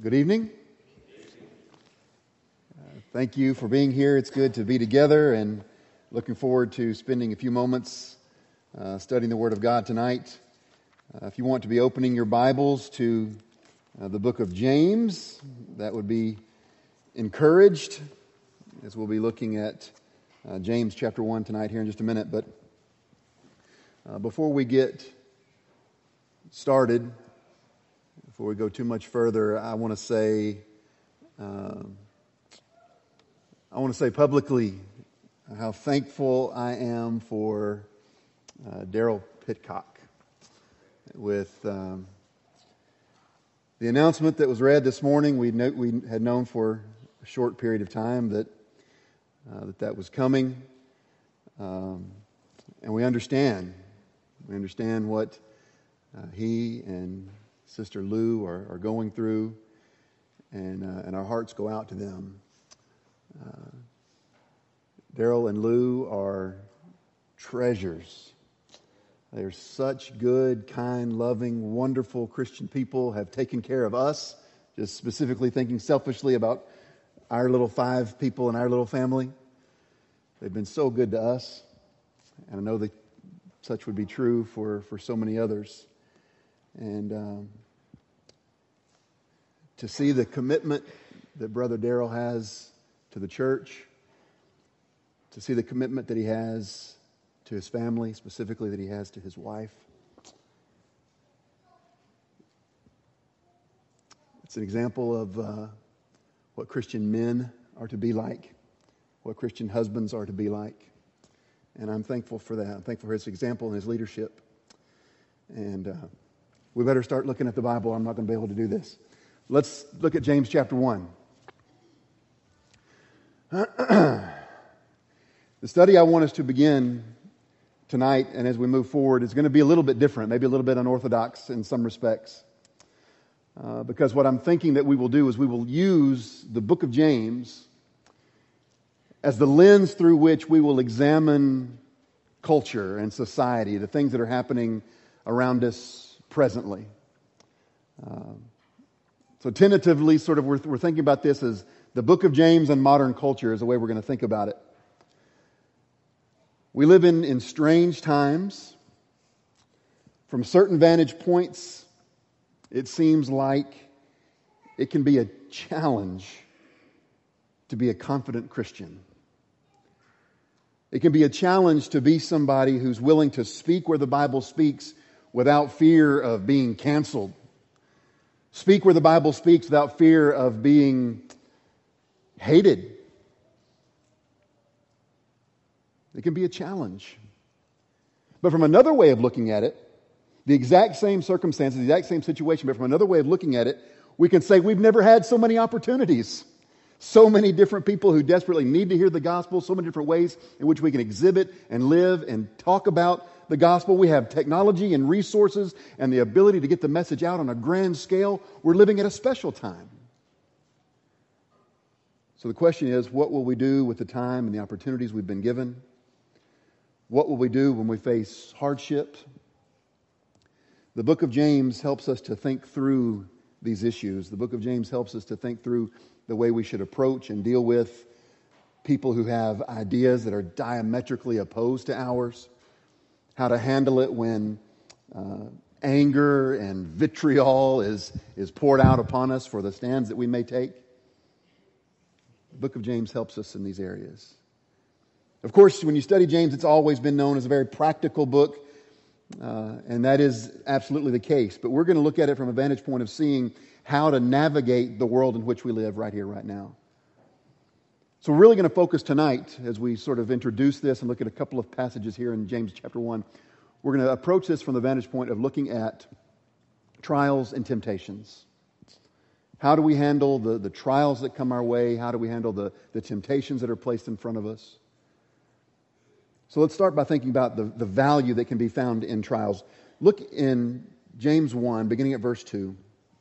Good evening. Thank you for being here. It's good to be together and looking forward to spending a few moments studying the Word of God tonight. If you want to be opening your Bibles to the book of James, that would be encouraged, as we'll be looking at James chapter 1 tonight here in just a minute. But before we get started, before we go too much further, I want to say publicly how thankful I am for Daryl Pitcock. With the announcement that was read this morning, we had known for a short period of time that was coming, and we understand what he and Sister Lou are going through, and our hearts go out to them. Daryl and Lou are treasures. They're such good, kind, loving, wonderful Christian people, have taken care of us, just specifically thinking selfishly about our little 5 people and our little family. They've been so good to us, and I know that such would be true for so many others. And to see the commitment that Brother Daryl has to the church, to see the commitment that he has to his family, specifically that he has to his wife. It's an example of what Christian men are to be like, what Christian husbands are to be like. And I'm thankful for that. I'm thankful for his example and his leadership. And we better start looking at the Bible. I'm not going to be able to do this. Let's look at James chapter 1. The study I want us to begin tonight, and as we move forward, is going to be a little bit different, maybe a little bit unorthodox in some respects. Because what I'm thinking that we will do is we will use the book of James as the lens through which we will examine culture and society, the things that are happening around us presently. So tentatively, sort of, we're thinking about this as the book of James and modern culture is the way we're going to think about it. We live in strange times. From certain vantage points, it seems like it can be a challenge to be a confident Christian. It can be a challenge to be somebody who's willing to speak where the Bible speaks without fear of being canceled. Speak where the Bible speaks without fear of being hated. It can be a challenge. But from another way of looking at it, the exact same circumstances, the exact same situation, but from another way of looking at it, we can say we've never had so many opportunities. So many different people who desperately need to hear the gospel, so many different ways in which we can exhibit and live and talk about the gospel. We have technology and resources and the ability to get the message out on a grand scale. We're living at a special time. So the question is, what will we do with the time and the opportunities we've been given? What will we do when we face hardship? The book of James helps us to think through these issues. The book of James helps us to think through the way we should approach and deal with people who have ideas that are diametrically opposed to ours. How to handle it when anger and vitriol is poured out upon us for the stands that we may take. The book of James helps us in these areas. Of course, when you study James, it's always been known as a very practical book, and that is absolutely the case. But we're going to look at it from a vantage point of seeing how to navigate the world in which we live right here, right now. So we're really going to focus tonight, as we sort of introduce this and look at a couple of passages here in James chapter 1, we're going to approach this from the vantage point of looking at trials and temptations. How do we handle the trials that come our way? How do we handle the temptations that are placed in front of us? So let's start by thinking about the value that can be found in trials. Look in James 1, beginning at verse 2.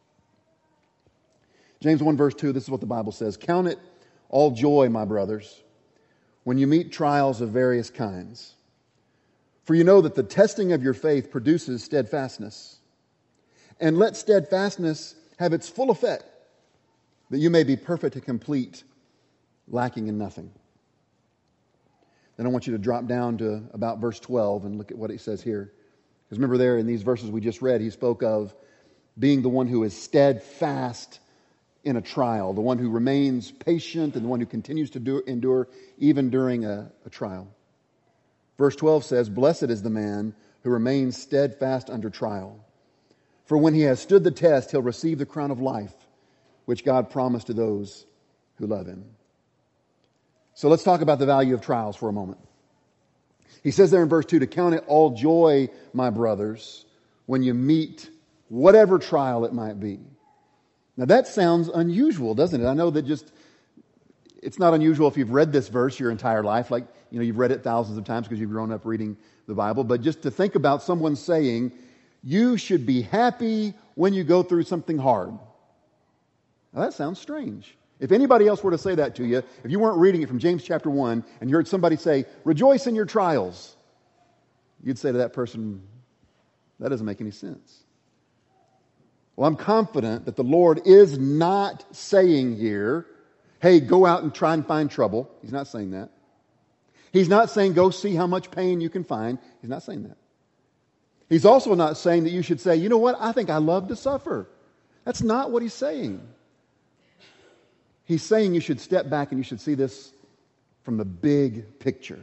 James 1, verse 2, this is what the Bible says. Count it all joy, my brothers, when you meet trials of various kinds. For you know that the testing of your faith produces steadfastness. And let steadfastness have its full effect, that you may be perfect and complete, lacking in nothing. Then I want you to drop down to about verse 12 and look at what it says here. Because remember there in these verses we just read, he spoke of being the one who is steadfast in a trial, the one who remains patient and the one who continues to endure even during a trial. Verse 12 says, "Blessed is the man who remains steadfast under trial. For when he has stood the test, he'll receive the crown of life, which God promised to those who love him." So let's talk about the value of trials for a moment. He says there in verse 2, to count it all joy, my brothers, when you meet whatever trial it might be. Now that sounds unusual, doesn't it? I know that it's not unusual if you've read this verse your entire life, like, you've read it thousands of times because you've grown up reading the Bible, but just to think about someone saying, you should be happy when you go through something hard. Now that sounds strange. If anybody else were to say that to you, if you weren't reading it from James chapter 1 and you heard somebody say, rejoice in your trials, you'd say to that person, that doesn't make any sense. Well, I'm confident that the Lord is not saying here, hey, go out and try and find trouble. He's not saying that. He's not saying go see how much pain you can find. He's not saying that. He's also not saying that you should say, you know what, I think I love to suffer. That's not what he's saying. He's saying you should step back and you should see this from the big picture.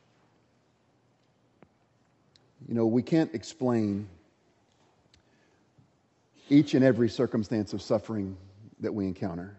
We can't explain each and every circumstance of suffering that we encounter.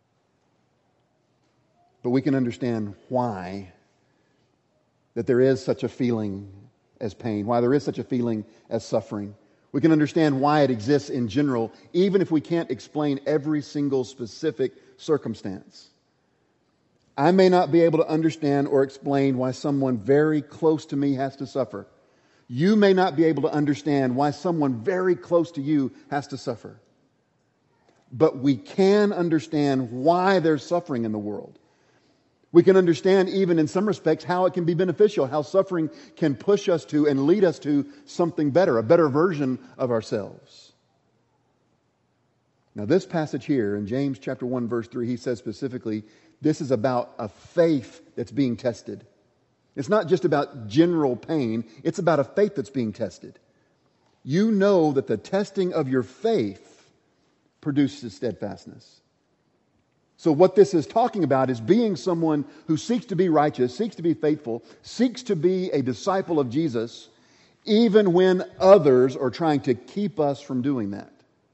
But we can understand why that there is such a feeling as pain, why there is such a feeling as suffering. We can understand why it exists in general, even if we can't explain every single specific circumstance. I may not be able to understand or explain why someone very close to me has to suffer. You may not be able to understand why someone very close to you has to suffer. But we can understand why there's suffering in the world. We can understand even in some respects how it can be beneficial, how suffering can push us to and lead us to something better, a better version of ourselves. Now this passage here in James chapter 1 verse 3, he says specifically, this is about a faith that's being tested. It's not just about general pain, it's about a faith that's being tested. You know that the testing of your faith produces steadfastness. So what this is talking about is being someone who seeks to be righteous, seeks to be faithful, seeks to be a disciple of Jesus, even when others are trying to keep us from doing that.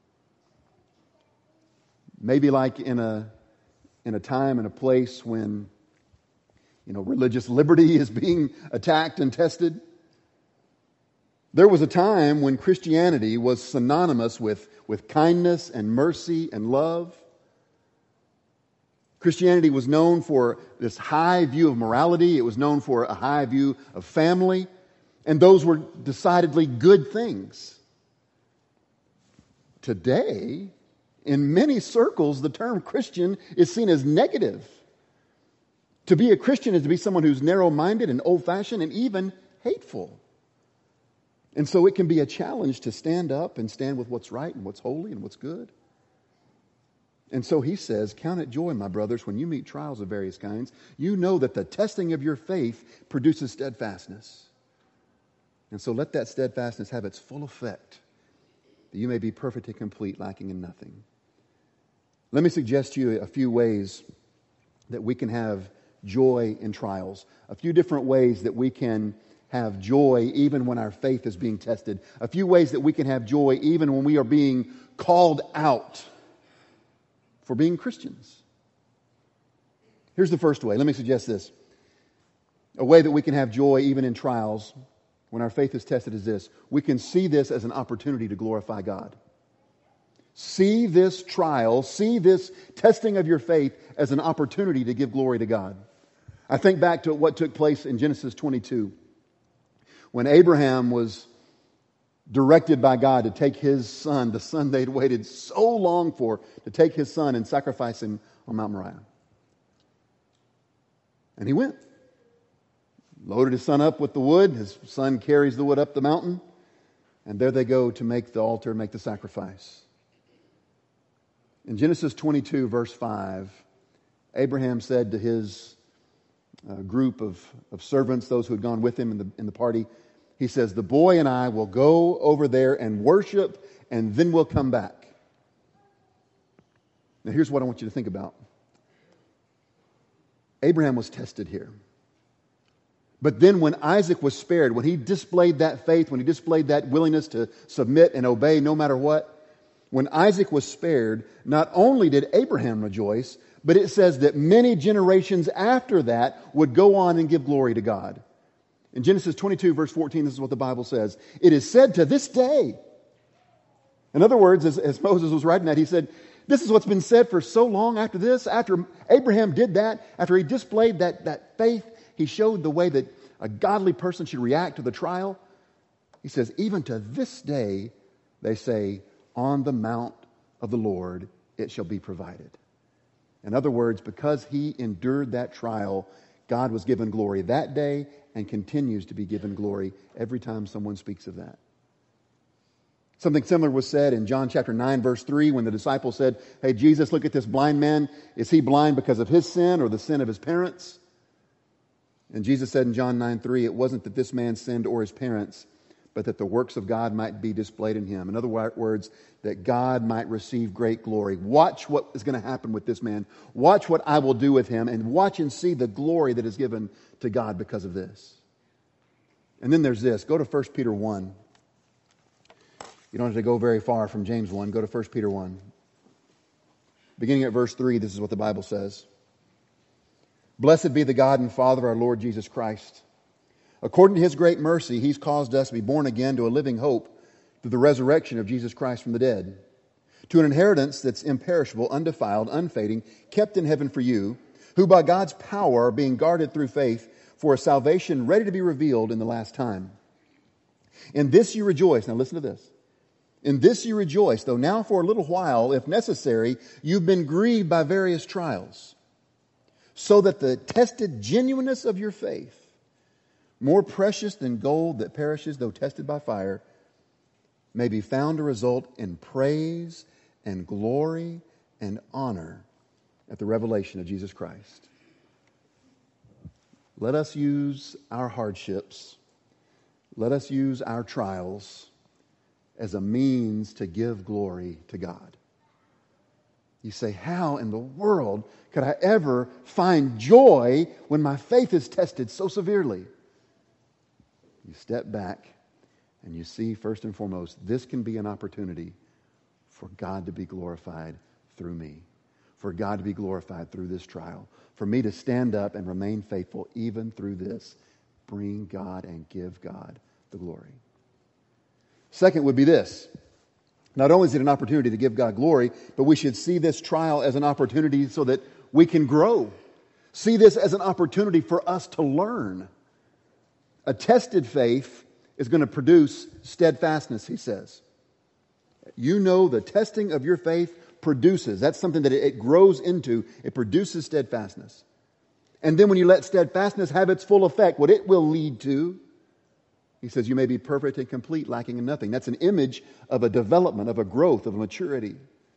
Maybe like in a time and a place when religious liberty is being attacked and tested. There was a time when Christianity was synonymous with kindness and mercy and love. Christianity was known for this high view of morality. It was known for a high view of family. And those were decidedly good things. Today, in many circles, the term Christian is seen as negative. To be a Christian is to be someone who's narrow-minded and old-fashioned and even hateful. And so it can be a challenge to stand up and stand with what's right and what's holy and what's good. And so he says, count it joy, my brothers, when you meet trials of various kinds. You know that the testing of your faith produces steadfastness. And so let that steadfastness have its full effect, that you may be perfect and complete, lacking in nothing. Let me suggest to you a few ways that we can have joy in trials. A few different ways that we can have joy even when our faith is being tested. A few ways that we can have joy even when we are being called out for being Christians. Here's the first way. Let me suggest this. A way that we can have joy even in trials when our faith is tested is this. We can see this as an opportunity to glorify God. See this trial, see this testing of your faith as an opportunity to give glory to God. I think back to what took place in Genesis 22 when Abraham was directed by God to take his son, the son they'd waited so long for, to take his son and sacrifice him on Mount Moriah. And he went. Loaded his son up with the wood. His son carries the wood up the mountain. And there they go to make the altar, make the sacrifice. In Genesis 22, verse 5, Abraham said to his group of servants, those who had gone with him in the party, he says, "The boy and I will go over there and worship, and then we'll come back." Now here's what I want you to think about. Abraham was tested here. But then when Isaac was spared, when he displayed that faith, when he displayed that willingness to submit and obey no matter what, when Isaac was spared, not only did Abraham rejoice, but it says that many generations after that would go on and give glory to God. In Genesis 22, verse 14, this is what the Bible says. It is said to this day. In other words, as Moses was writing that, he said, this is what's been said for so long after this. After Abraham did that, after he displayed that faith, he showed the way that a godly person should react to the trial. He says, even to this day, they say, on the mount of the Lord it shall be provided. In other words, because he endured that trial, God was given glory that day and continues to be given glory every time someone speaks of that. Something similar was said in John chapter 9, verse 3, when the disciples said, "Hey, Jesus, look at this blind man. Is he blind because of his sin or the sin of his parents?" And Jesus said in John 9:3, it wasn't that this man sinned or his parents, but that the works of God might be displayed in him. In other words, that God might receive great glory. Watch what is going to happen with this man. Watch what I will do with him, and watch and see the glory that is given to God because of this. And then there's this. Go to 1 Peter 1. You don't have to go very far from James 1. Go to 1 Peter 1. Beginning at verse 3, this is what the Bible says. Blessed be the God and Father of our Lord Jesus Christ. According to his great mercy, he's caused us to be born again to a living hope through the resurrection of Jesus Christ from the dead, to an inheritance that's imperishable, undefiled, unfading, kept in heaven for you, who by God's power are being guarded through faith for a salvation ready to be revealed in the last time. In this you rejoice. Now listen to this. In this you rejoice, though now for a little while, if necessary, you've been grieved by various trials, so that the tested genuineness of your faith, more precious than gold that perishes though tested by fire, may be found to result in praise and glory and honor at the revelation of Jesus Christ. Let us use our hardships, let us use our trials as a means to give glory to God. You say, how in the world could I ever find joy when my faith is tested so severely? You step back and you see, first and foremost, this can be an opportunity for God to be glorified through me, for God to be glorified through this trial, for me to stand up and remain faithful even through this. Bring God and give God the glory. Second would be this. Not only is it an opportunity to give God glory, but we should see this trial as an opportunity so that we can grow. See this as an opportunity for us to learn. A tested faith is going to produce steadfastness, he says. You know the testing of your faith produces. That's something that it grows into. It produces steadfastness. And then when you let steadfastness have its full effect, what it will lead to, he says, you may be perfect and complete, lacking in nothing. That's an image of a development, of a growth, of a maturity.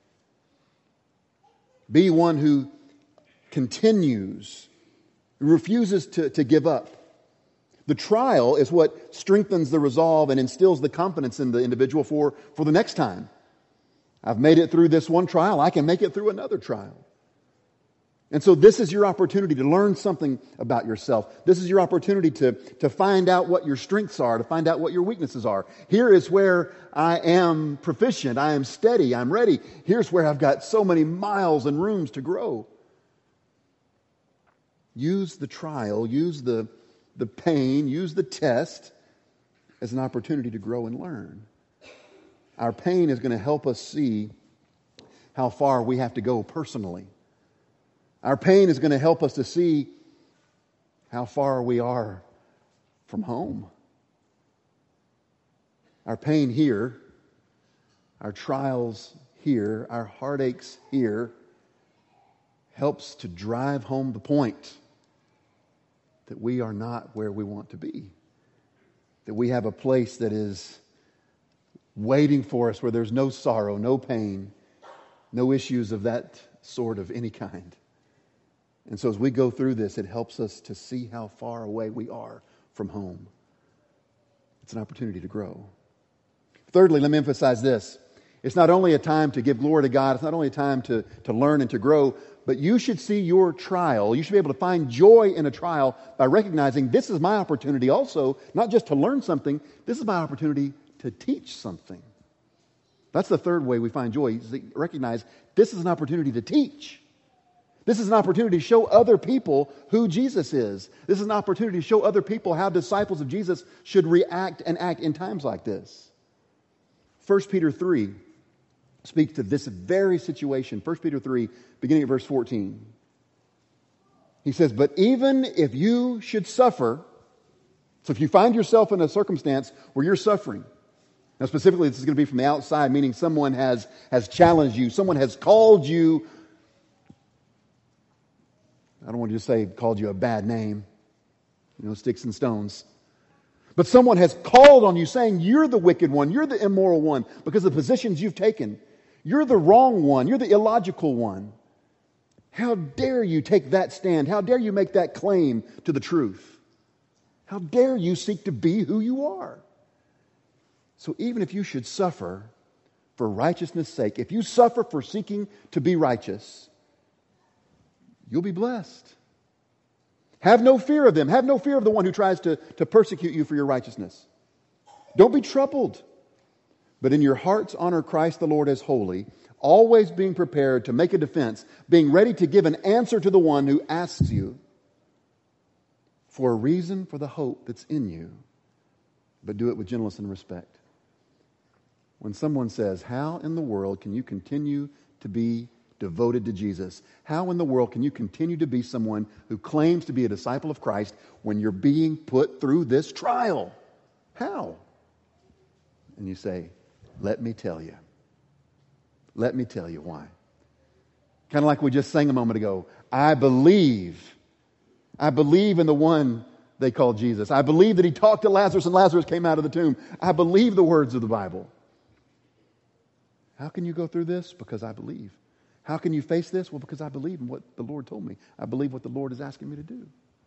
Be one who continues, who refuses to give up. The trial is what strengthens the resolve and instills the confidence in the individual for the next time. I've made it through this one trial. I can make it through another trial. And so this is your opportunity to learn something about yourself. This is your opportunity to find out what your strengths are, to find out what your weaknesses are. Here is where I am proficient, I am steady, I'm ready. Here's where I've got so many miles and rooms to grow. Use the trial, use the pain, use the test as an opportunity to grow and learn. Our pain is going to help us see how far we have to go personally. Our pain is going to help us to see how far we are from home. Our pain here, our trials here, our heartaches here, helps to drive home the point that we are not where we want to be. That we have a place that is waiting for us where there's no sorrow, no pain, No issues of that sort of any kind. And so as we go through this, it helps us to see how far away we are from home. It's an opportunity to grow. Thirdly, let me emphasize this. It's not only a time to give glory to God, it's not only a time to learn and to grow, but you should see your trial. You should be able to find joy in a trial by recognizing this is my opportunity also, not just to learn something, this is my opportunity to teach something. That's the third way we find joy. Recognize this is an opportunity to teach. This is an opportunity to show other people who Jesus is. This is an opportunity to show other people how disciples of Jesus should react and act in times like this. 1 Peter 3 speaks to this very situation. 1 Peter 3, beginning at verse 14. He says, but even if you should suffer, so if you find yourself in a circumstance where you're suffering, now specifically this is going to be from the outside, meaning someone has challenged you, someone has called you, I don't want to just say called you a bad name, sticks and stones. But someone has called on you saying you're the wicked one, you're the immoral one because of the positions you've taken. You're the wrong one, you're the illogical one. How dare you take that stand? How dare you make that claim to the truth? How dare you seek to be who you are? So even if you should suffer for righteousness' sake, if you suffer for seeking to be righteous, you'll be blessed. Have no fear of them. Have no fear of the one who tries to persecute you for your righteousness. Don't be troubled, but in your hearts honor Christ the Lord as holy, always being prepared to make a defense, being ready to give an answer to the one who asks you for a reason for the hope that's in you, but do it with gentleness and respect. When someone says, how in the world can you continue to be devoted to Jesus? How in the world can you continue to be someone who claims to be a disciple of Christ when you're being put through this trial? How? And you say, let me tell you. Let me tell you why. Kind of like we just sang a moment ago. I believe in the one they call Jesus. I believe that he talked to Lazarus and Lazarus came out of the tomb. I believe the words of the Bible. How can you go through this? Because I believe. How can you face this? Well, because I believe in what the Lord told me. I believe what the Lord is asking me to do.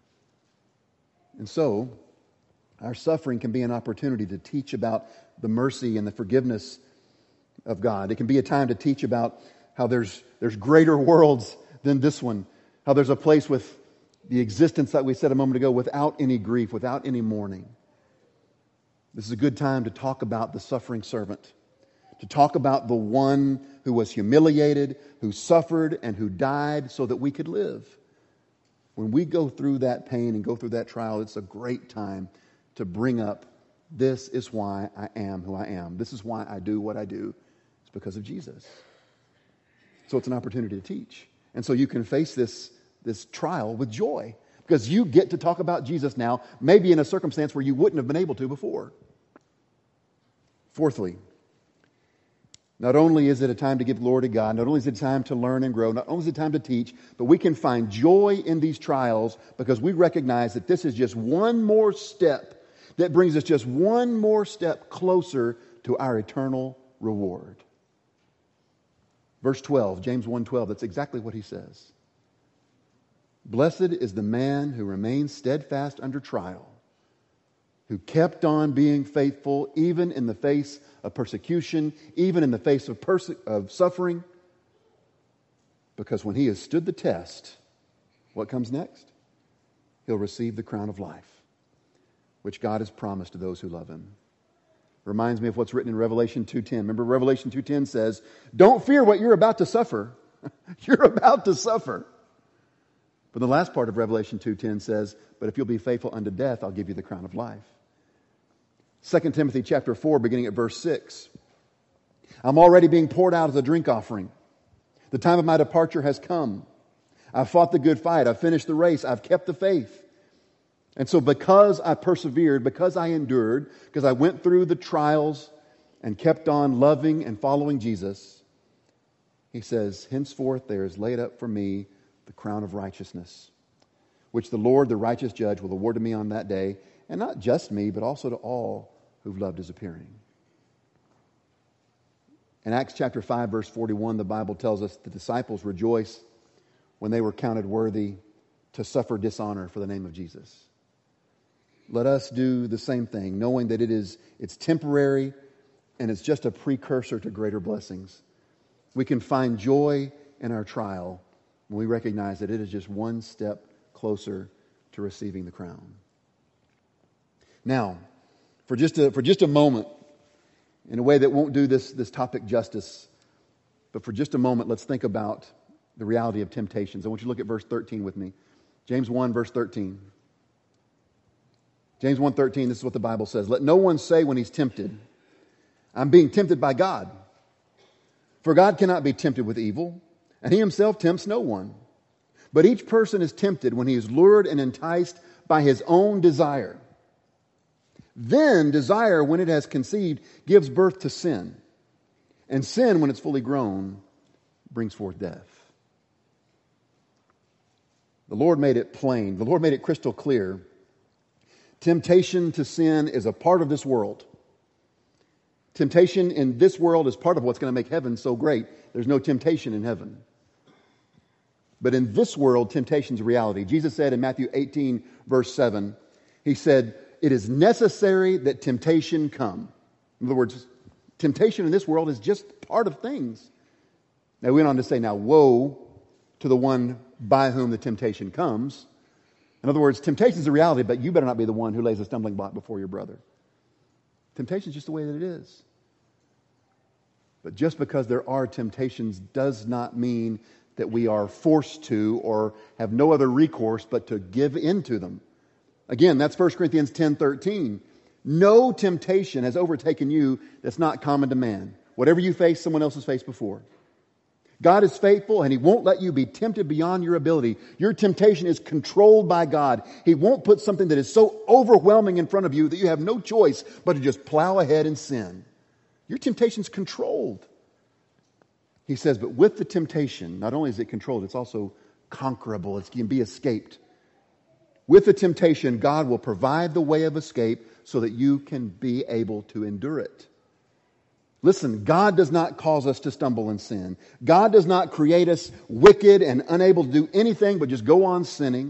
And so, our suffering can be an opportunity to teach about the mercy and the forgiveness of God. It can be a time to teach about how there's greater worlds than this one. How there's a place with the existence that we said a moment ago without any grief, without any mourning. This is a good time to talk about the suffering servant. To talk about the one who was humiliated, who suffered, and who died so that we could live. When we go through that pain and go through that trial, it's a great time to bring up, this is why I am who I am. This is why I do what I do. It's because of Jesus. So it's an opportunity to teach. And so you can face this trial with joy because you get to talk about Jesus now, maybe in a circumstance where you wouldn't have been able to before. Fourthly, not only is it a time to give glory to God, not only is it a time to learn and grow, not only is it a time to teach, but we can find joy in these trials because we recognize that this is just one more step that brings us just one more step closer to our eternal reward. Verse 12, James 1:12, that's exactly what he says. Blessed is the man who remains steadfast under trial, who kept on being faithful even in the face of persecution, even in the face of suffering. Because when he has stood the test, what comes next? He'll receive the crown of life, which God has promised to those who love him. Reminds me of what's written in Revelation 2:10. Remember, Revelation 2:10 says, don't fear what you're about to suffer. You're about to suffer. But the last part of Revelation 2:10 says, but if you'll be faithful unto death, I'll give you the crown of life. 2 Timothy chapter 4, beginning at verse 6. I'm already being poured out as a drink offering. The time of my departure has come. I've fought the good fight. I've finished the race. I've kept the faith. And so because I persevered, because I endured, because I went through the trials and kept on loving and following Jesus, he says, henceforth there is laid up for me the crown of righteousness, which the Lord, the righteous judge, will award to me on that day, and not just me, but also to all who've loved his appearing. In Acts chapter 5, verse 41, the Bible tells us the disciples rejoiced when they were counted worthy to suffer dishonor for the name of Jesus. Let us do the same thing, knowing that it's temporary and it's just a precursor to greater blessings. We can find joy in our trial when we recognize that it is just one step closer to receiving the crown. Now, for just a moment, in a way that won't do this topic justice, but for just a moment, let's think about the reality of temptations. I want you to look at verse 13 with me. James 1, verse 13. James 1:13, this is what the Bible says. Let no one say when he's tempted, I'm being tempted by God. For God cannot be tempted with evil, and he himself tempts no one. But each person is tempted when he is lured and enticed by his own desire. Then desire, when it has conceived, gives birth to sin. And sin, when it's fully grown, brings forth death. The Lord made it plain. The Lord made it crystal clear. Temptation to sin is a part of this world. Temptation in this world is part of what's going to make heaven so great. There's no temptation in heaven. But in this world, temptation is a reality. Jesus said in Matthew 18, verse 7, he said, it is necessary that temptation come. In other words, temptation in this world is just part of things. Now, we went on to say, now, woe to the one by whom the temptation comes. In other words, temptation is a reality, but you better not be the one who lays a stumbling block before your brother. Temptation is just the way that it is. But just because there are temptations does not mean that we are forced to or have no other recourse but to give in to them. Again, that's 1 Corinthians 10:13. No temptation has overtaken you that's not common to man. Whatever you face, someone else has faced before. God is faithful and He won't let you be tempted beyond your ability. Your temptation is controlled by God. He won't put something that is so overwhelming in front of you that you have no choice but to just plow ahead and sin. Your temptation is controlled. He says, but with the temptation, not only is it controlled, it's also conquerable. It can be escaped. With the temptation, God will provide the way of escape so that you can be able to endure it. Listen, God does not cause us to stumble in sin. God does not create us wicked and unable to do anything but just go on sinning.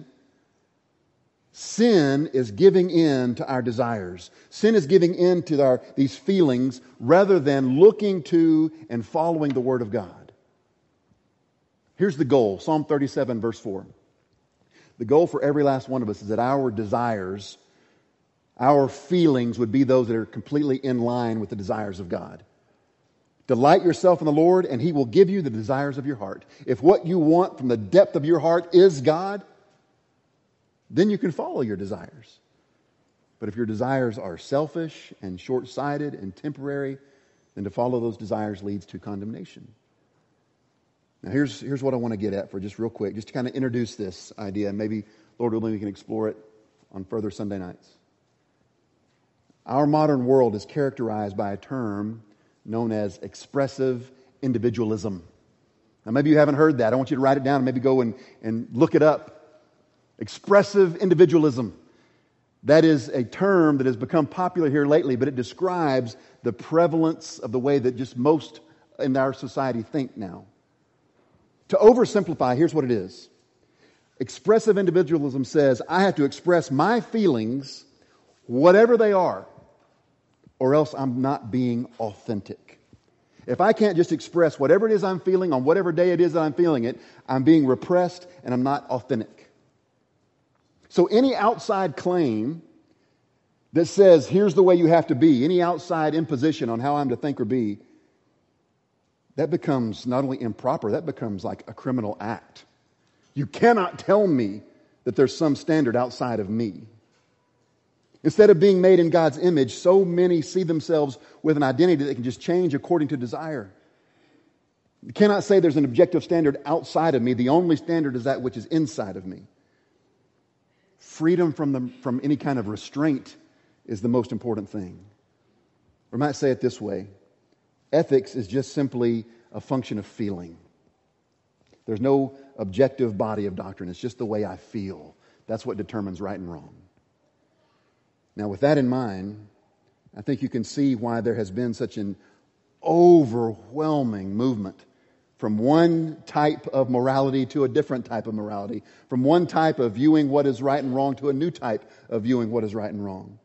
Sin is giving in to our desires. Sin is giving in to these feelings rather than looking to and following the Word of God. Here's the goal. Psalm 37, verse 4. The goal for every last one of us is that our desires, our feelings would be those that are completely in line with the desires of God. Delight yourself in the Lord, and He will give you the desires of your heart. If what you want from the depth of your heart is God, then you can follow your desires. But if your desires are selfish and short-sighted and temporary, then to follow those desires leads to condemnation. Now here's what I want to get at for just real quick, just to kind of introduce this idea, and maybe, Lord willing, we can explore it on further Sunday nights. Our modern world is characterized by a term known as expressive individualism. Now maybe you haven't heard that. I want you to write it down and maybe go and look it up. Expressive individualism. That is a term that has become popular here lately, but it describes the prevalence of the way that just most in our society think now. To oversimplify, here's what it is. Expressive individualism says, I have to express my feelings, whatever they are, or else I'm not being authentic. If I can't just express whatever it is I'm feeling on whatever day it is that I'm feeling it, I'm being repressed and I'm not authentic. So any outside claim that says, here's the way you have to be, any outside imposition on how I'm to think or be, that becomes not only improper, that becomes like a criminal act. You cannot tell me that there's some standard outside of me. Instead of being made in God's image, so many see themselves with an identity that they can just change according to desire. You cannot say there's an objective standard outside of me. The only standard is that which is inside of me. Freedom from any kind of restraint is the most important thing. Or I might say it this way. Ethics is just simply a function of feeling. There's no objective body of doctrine. It's just the way I feel. That's what determines right and wrong. Now, with that in mind, I think you can see why there has been such an overwhelming movement from one type of morality to a different type of morality, from one type of viewing what is right and wrong to a new type of viewing what is right and wrong.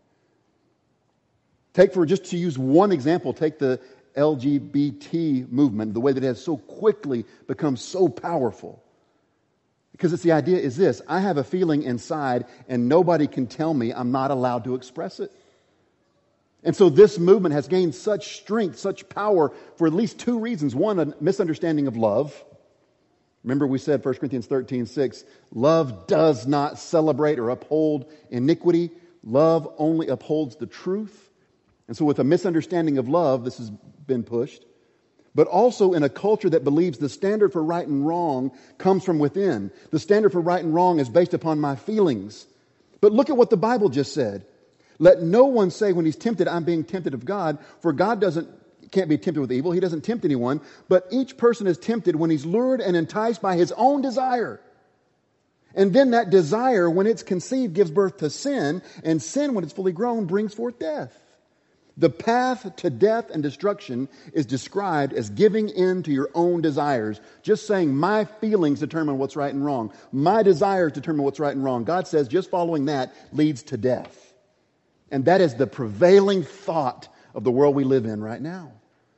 Just to use one example, take the LGBT movement, the way that it has so quickly become so powerful. Because the idea is this: I have a feeling inside and nobody can tell me I'm not allowed to express it. And so this movement has gained such strength, such power for at least two reasons. One, a misunderstanding of love. Remember we said 1 Corinthians 13:6, love does not celebrate or uphold iniquity. Love only upholds the truth. And so with a misunderstanding of love, this has been pushed. But also in a culture that believes the standard for right and wrong comes from within. The standard for right and wrong is based upon my feelings. But look at what the Bible just said. Let no one say when he's tempted, I'm being tempted of God, for God can't be tempted with evil. He doesn't tempt anyone. But each person is tempted when he's lured and enticed by his own desire. And then that desire, when it's conceived, gives birth to sin. And sin, when it's fully grown, brings forth death. The path to death and destruction is described as giving in to your own desires. Just saying, my feelings determine what's right and wrong. My desires determine what's right and wrong. God says just following that leads to death. And that is the prevailing thought of the world we live in right now.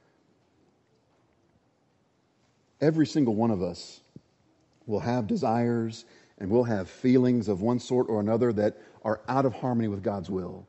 Every single one of us will have desires and will have feelings of one sort or another that are out of harmony with God's will.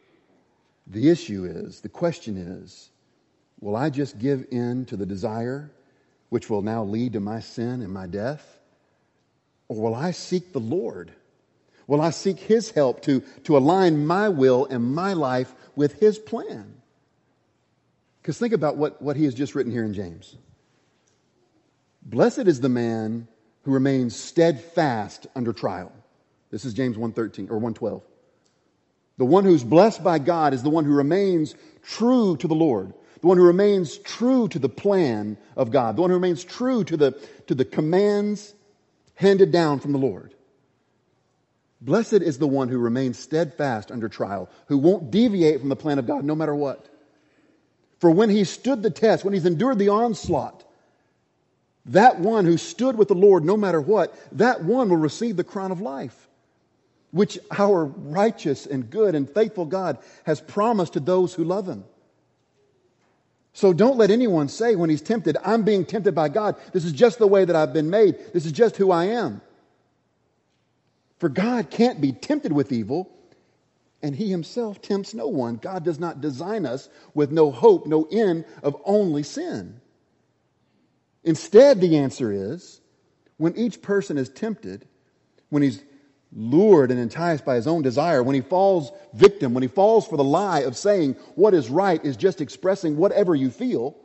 The question is, will I just give in to the desire which will now lead to my sin and my death? Or will I seek the Lord? Will I seek His help to align my will and my life with His plan? Because think about what he has just written here in James. Blessed is the man who remains steadfast under trial. This is James 1:13 or 1:12. The one who's blessed by God is the one who remains true to the Lord. The one who remains true to the plan of God. The one who remains true to the commands handed down from the Lord. Blessed is the one who remains steadfast under trial, who won't deviate from the plan of God no matter what. For when he stood the test, when he's endured the onslaught, that one who stood with the Lord no matter what, that one will receive the crown of life, which our righteous and good and faithful God has promised to those who love Him. So don't let anyone say when he's tempted, I'm being tempted by God. This is just the way that I've been made. This is just who I am. For God can't be tempted with evil, and He Himself tempts no one. God does not design us with no hope, no end of only sin. Instead, the answer is, when each person is tempted, when he's lured and enticed by his own desire, when he falls victim, when he falls for the lie of saying what is right is just expressing whatever you feel,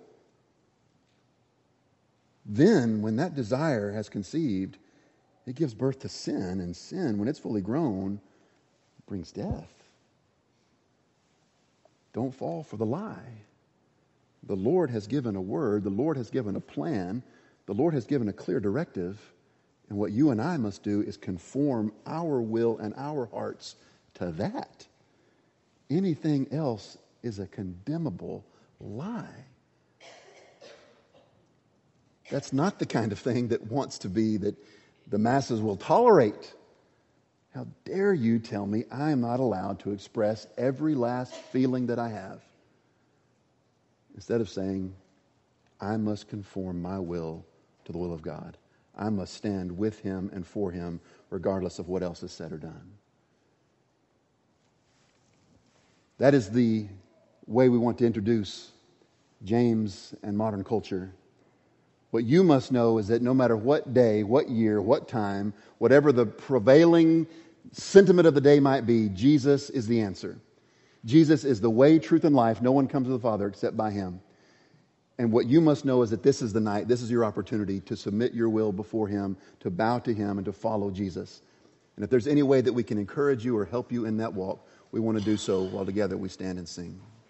then when that desire has conceived, it gives birth to sin, and sin, when it's fully grown, brings death. Don't fall for the lie. The Lord has given a word. The Lord has given a plan. The Lord has given a clear directive. And what you and I must do is conform our will and our hearts to that. Anything else is a condemnable lie. That's not the kind of thing that wants to be that the masses will tolerate. How dare you tell me I am not allowed to express every last feeling that I have? Instead of saying, I must conform my will to the will of God. I must stand with Him and for Him, regardless of what else is said or done. That is the way we want to introduce James and modern culture. What you must know is that no matter what day, what year, what time, whatever the prevailing sentiment of the day might be, Jesus is the answer. Jesus is the way, truth, and life. No one comes to the Father except by Him. And what you must know is that this is the night, this is your opportunity to submit your will before Him, to bow to Him, and to follow Jesus. And if there's any way that we can encourage you or help you in that walk, we want to do so while together we stand and sing.